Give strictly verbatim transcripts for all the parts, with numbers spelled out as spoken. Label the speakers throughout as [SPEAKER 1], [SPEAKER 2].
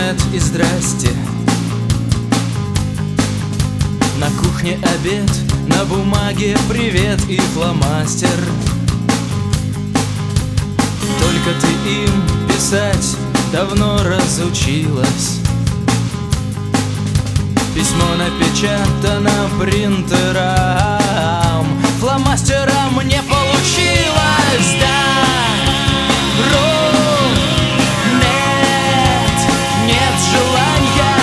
[SPEAKER 1] интернет и здрасте. На кухне обед, на бумаге привет и фломастер. Только ты им писать давно разучилась. Письмо напечатано принтером, фломастером не получилось, да. Ру, нет, нет желания.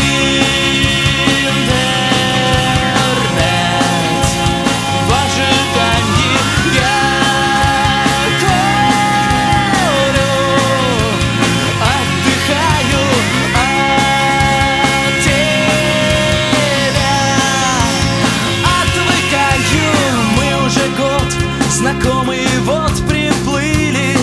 [SPEAKER 1] Интернет в ожидании. Я курю, отдыхаю от тебя, отвыкаю. Мы уже год знакомые, вот приплыли.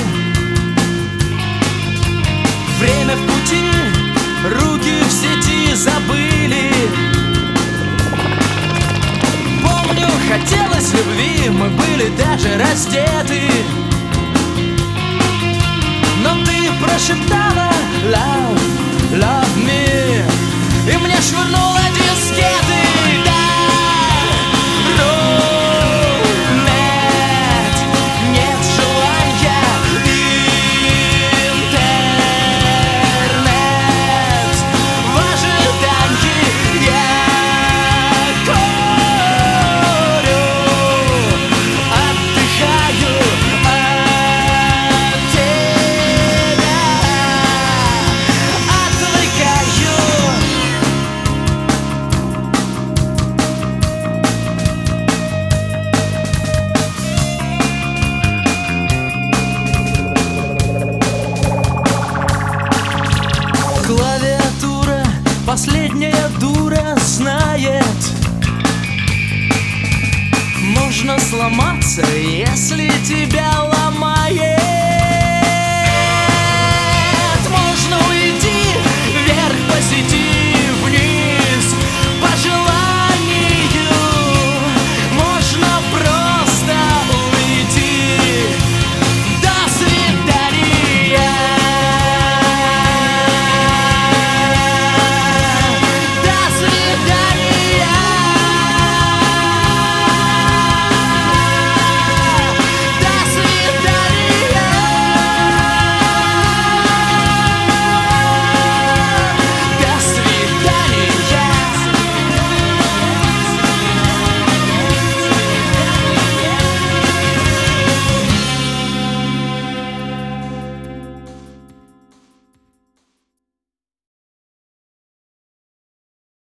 [SPEAKER 1] Время в пути, руки в сети забыли. Помню, хотелось любви, мы были даже раздеты. Но ты прошептала love, love me, и мне швырнула дискеты. Да, ру, нет, нет желания. Интернет в ожидании. Я курю, отдыхаю от тебя, отвыкаю. Клавиатура, последняя дура знает. Можно сломаться, если тебя ломает.